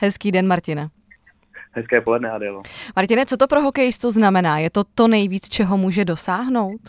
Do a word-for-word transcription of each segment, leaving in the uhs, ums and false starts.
Hezký den, Martine. Hezké poledne, Adélo. Martine, co to pro hokejistu znamená? Je to to nejvíc, čeho může dosáhnout?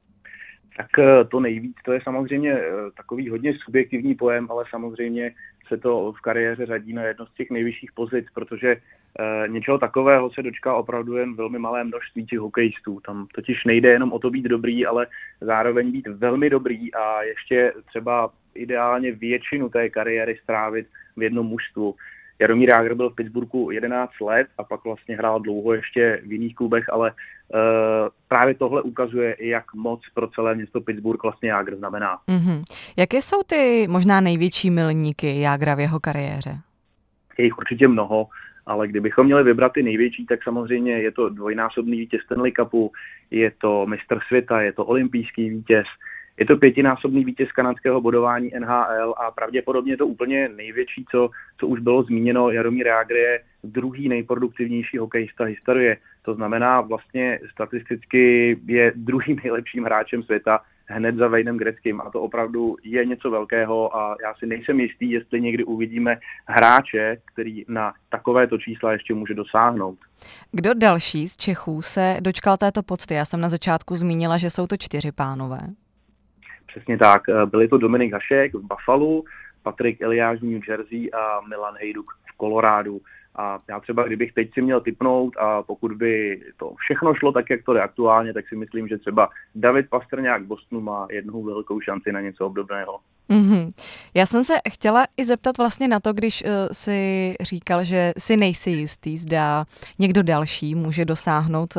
Tak to nejvíc, to je samozřejmě takový hodně subjektivní pojem, ale samozřejmě se to v kariéře řadí na jedno z těch nejvyšších pozic, protože něčeho takového se dočká opravdu jen velmi malé množství těch hokejistů. Tam totiž nejde jenom o to být dobrý, ale zároveň být velmi dobrý a ještě třeba ideálně většinu té kariéry strávit v jednom mužstvu. Jaromír Jágr byl v Pittsburghu jedenáct let a pak vlastně hrál dlouho ještě v jiných klubech, ale uh, právě tohle ukazuje, jak moc pro celé město Pittsburgh vlastně Jágr znamená. Mm-hmm. Jaké jsou ty možná největší milníky Jágra v jeho kariéře? Je jich určitě mnoho, ale kdybychom měli vybrat ty největší, tak samozřejmě je to dvojnásobný vítěz Stanley Cupu, je to mistr světa, je to olympijský vítěz, je to pětinásobný vítěz kanadského bodování N H L a pravděpodobně to úplně největší, co, co už bylo zmíněno, Jaromír Jágr je druhý nejproduktivnější hokejista historie. To znamená vlastně statisticky je druhým nejlepším hráčem světa hned za Waynem Gretzkym a to opravdu je něco velkého a já si nejsem jistý, jestli někdy uvidíme hráče, který na takovéto čísla ještě může dosáhnout. Kdo další z Čechů se dočkal této pocty? Já jsem na začátku zmínila, že jsou to čtyři pánové. Přesně tak. Byli to Dominik Hašek v Buffalu, Patrik Eliáš v New Jersey a Milan Hejduk v Kolorádu. A já třeba, kdybych teď si měl tipnout a pokud by to všechno šlo tak, jak to jde aktuálně, tak si myslím, že třeba David Pastrňák v Bostonu má jednu velkou šanci na něco obdobného. Mm-hmm. Já jsem se chtěla i zeptat vlastně na to, když uh, si říkal, že si nejsi jistý, zda někdo další může dosáhnout uh,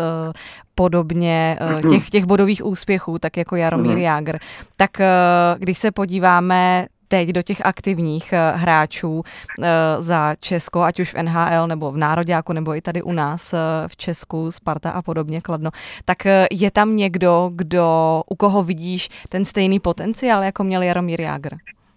podobně uh, těch, těch bodových úspěchů, tak jako Jaromír mm-hmm. Jágr. Tak uh, když se podíváme teď do těch aktivních uh, hráčů uh, za Česko, ať už v N H L nebo v Nároďáku, nebo i tady u nás uh, v Česku, Sparta a podobně, Kladno, tak uh, je tam někdo, kdo, u koho vidíš ten stejný potenciál, jako měl Jaromír Jágr?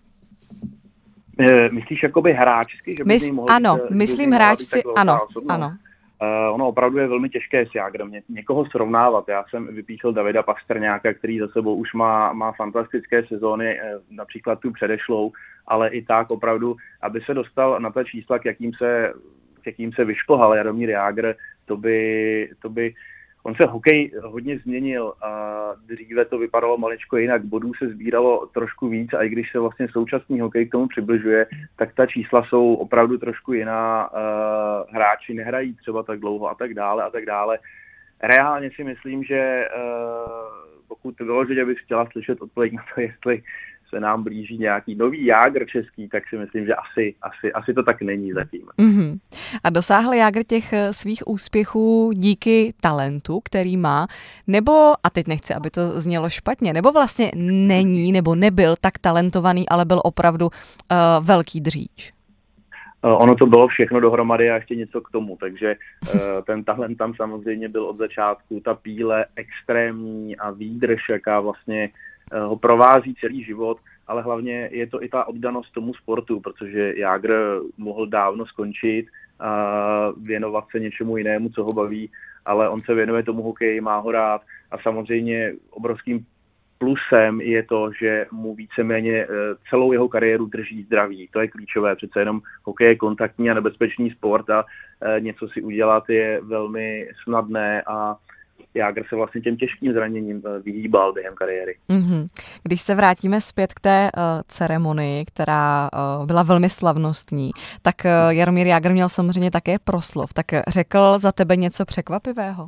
Myslíš jakoby hráčsky? Že Mys- mohl ano, být, myslím hráčsky, ano, ano. Uh, ono opravdu je velmi těžké s Jágrem ně, někoho srovnávat. Já jsem vypíchl Davida Pastrňáka, který za sebou už má, má fantastické sezóny, eh, například tu předešlou, ale i tak opravdu, aby se dostal na ta čísla, k jakým se, k jakým se vyšplhal Jaromír Jágr, to by, to by on se hokej hodně změnil a dříve to vypadalo maličko jinak, bodů se sbíralo trošku víc a i když se vlastně současný hokej k tomu přibližuje, tak ta čísla jsou opravdu trošku jiná, uh, hráči nehrají třeba tak dlouho a tak dále a tak dále. Reálně si myslím, že uh, pokud vyložit, abych chtěla slyšet odpověď na to, jestli se nám blíží nějaký nový Jágr český, tak si myslím, že asi, asi, asi to tak není zatím. Mm-hmm. A dosáhl Jágr těch svých úspěchů díky talentu, který má, nebo, a teď nechci, aby to znělo špatně, nebo vlastně není, nebo nebyl tak talentovaný, ale byl opravdu uh, velký dříč? Ono to bylo všechno dohromady a ještě něco k tomu, takže uh, ten talent tam samozřejmě byl od začátku, ta píle extrémní a výdrž, jaká vlastně ho provází celý život, ale hlavně je to i ta oddanost tomu sportu, protože Jágr mohl dávno skončit a věnovat se něčemu jinému, co ho baví, ale on se věnuje tomu hokeji, má ho rád a samozřejmě obrovským plusem je to, že mu víceméně celou jeho kariéru drží zdraví. To je klíčové, přece jenom hokej je kontaktní a nebezpečný sport a něco si udělat je velmi snadné a Jágr se vlastně těm těžkým zraněním vyhýbal během kariéry. Mm-hmm. Když se vrátíme zpět k té uh, ceremonii, která uh, byla velmi slavnostní, tak uh, Jaromír Jágr měl samozřejmě také proslov. Tak řekl za tebe něco překvapivého?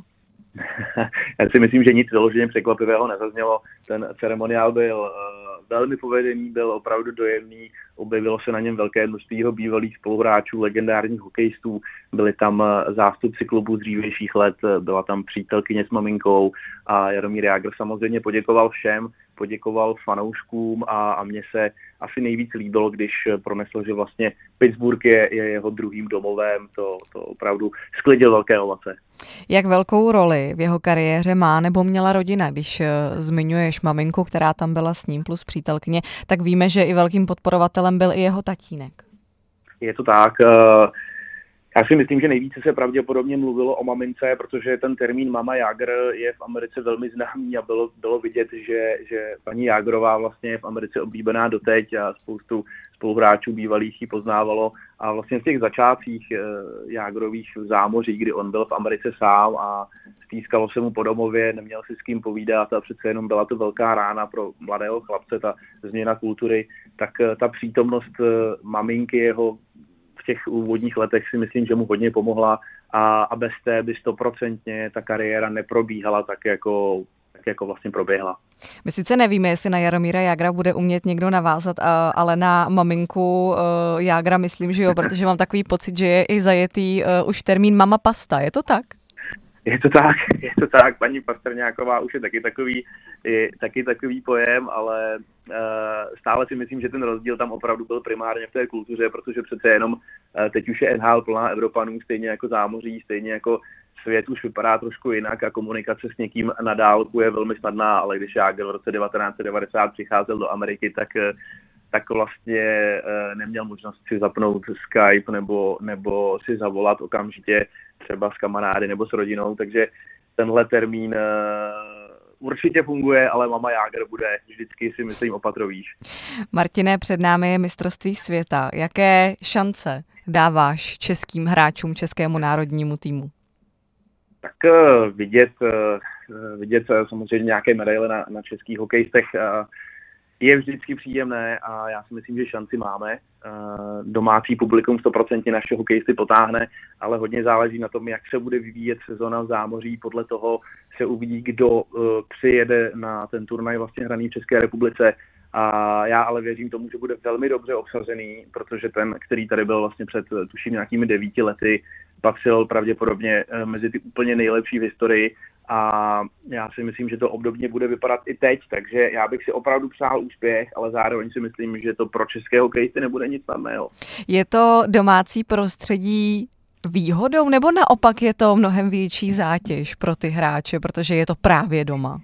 Já si myslím, že nic vyloženě překvapivého nezaznělo. Ten ceremoniál byl uh, velmi povedený, byl opravdu dojemný, objevilo se na něm velké množství jeho bývalých spoluhráčů, legendárních hokejistů, byli tam uh, zástupci klubů z dřívějších let, byla tam přítelkyně s maminkou a Jaromír Jágr samozřejmě poděkoval všem, poděkoval fanouškům a, a mně se asi nejvíc líbilo, když pronesl, že vlastně Pittsburgh je, je jeho druhým domovem, to, to opravdu sklidil velké ovace. Jak velkou roli v jeho kariéře má nebo měla rodina? Když zmiňuješ maminku, která tam byla s ním plus přítelkyně, tak víme, že i velkým podporovatelem byl i jeho tatínek. Je to tak. Já si myslím, že nejvíce se pravděpodobně mluvilo o mamince, protože ten termín Mama Jágr je v Americe velmi známý a bylo, bylo vidět, že, že paní Jágrová vlastně je v Americe oblíbená doteď a spoustu spoluhráčů bývalých ji poznávalo. A vlastně v těch začátcích Jágrových v zámoří, kdy on byl v Americe sám a stýskalo se mu po domově, neměl si s kým povídat a přece jenom byla to velká rána pro mladého chlapce, ta změna kultury, tak ta přítomnost maminky jeho v těch úvodních letech si myslím, že mu hodně pomohla a, a bez té by stoprocentně ta kariéra neprobíhala tak jako, tak jako vlastně proběhla. My sice nevíme, jestli na Jaromíra Jágra bude umět někdo navázat, ale na maminku Jágra myslím, že jo, protože mám takový pocit, že je i zajetý už termín mama pasta. Je to tak? Je to tak, je to tak. Paní Pastrňáková už je taky takový, je taky takový pojem, ale uh, stále si myslím, že ten rozdíl tam opravdu byl primárně v té kultuře, protože přece jenom uh, teď už je N H L plná Evropanů, stejně jako zámoří, stejně jako svět už vypadá trošku jinak a komunikace s někým na dálku je velmi snadná, ale když Jágr v roce devatenáct set devadesát přicházel do Ameriky, tak uh, tak vlastně uh, neměl možnost si zapnout Skype nebo, nebo si zavolat okamžitě třeba s kamarády nebo s rodinou, takže tenhle termín uh, určitě funguje, ale Mama Jágr bude vždycky, si myslím, opatrovíš. Martine, před námi je mistrovství světa. Jaké šance dáváš českým hráčům, českému národnímu týmu? Tak uh, vidět, uh, vidět uh, samozřejmě nějaké medaile na, na českých hokejistech uh, je vždycky příjemné a já si myslím, že šanci máme. Domácí publikum sto procent naše hokejisty potáhne, ale hodně záleží na tom, jak se bude vyvíjet sezona v zámoří. Podle toho se uvidí, kdo přijede na ten turnaj vlastně hraný v České republice. A já ale věřím tomu, že bude velmi dobře obsazený, protože ten, který tady byl vlastně před tuším nějakými devíti lety, patřil pravděpodobně mezi ty úplně nejlepší v historii. A já si myslím, že to obdobně bude vypadat i teď, takže já bych si opravdu přál úspěch, ale zároveň si myslím, že to pro české hokejisty nebude nic snadného. Je to domácí prostředí výhodou, nebo naopak je to mnohem větší zátěž pro ty hráče, protože je to právě doma?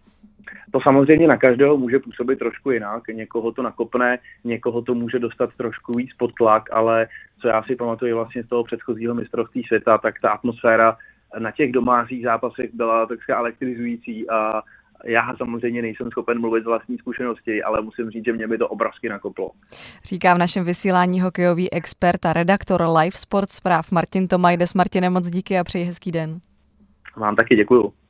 To samozřejmě na každého může působit trošku jinak, někoho to nakopne, někoho to může dostat trošku víc pod tlak, ale co já si pamatuju vlastně z toho předchozího mistrovství světa, tak ta atmosféra na těch domácích zápasech byla takřka elektrizující a já samozřejmě nejsem schopen mluvit z vlastní zkušenosti, ale musím říct, že mě by to obrovsky nakoplo. Říká v našem vysílání hokejový expert a redaktor Live Sports zpráv Martin Tomajdes. Martine, moc díky a přeji hezký den. Vám taky děkuju.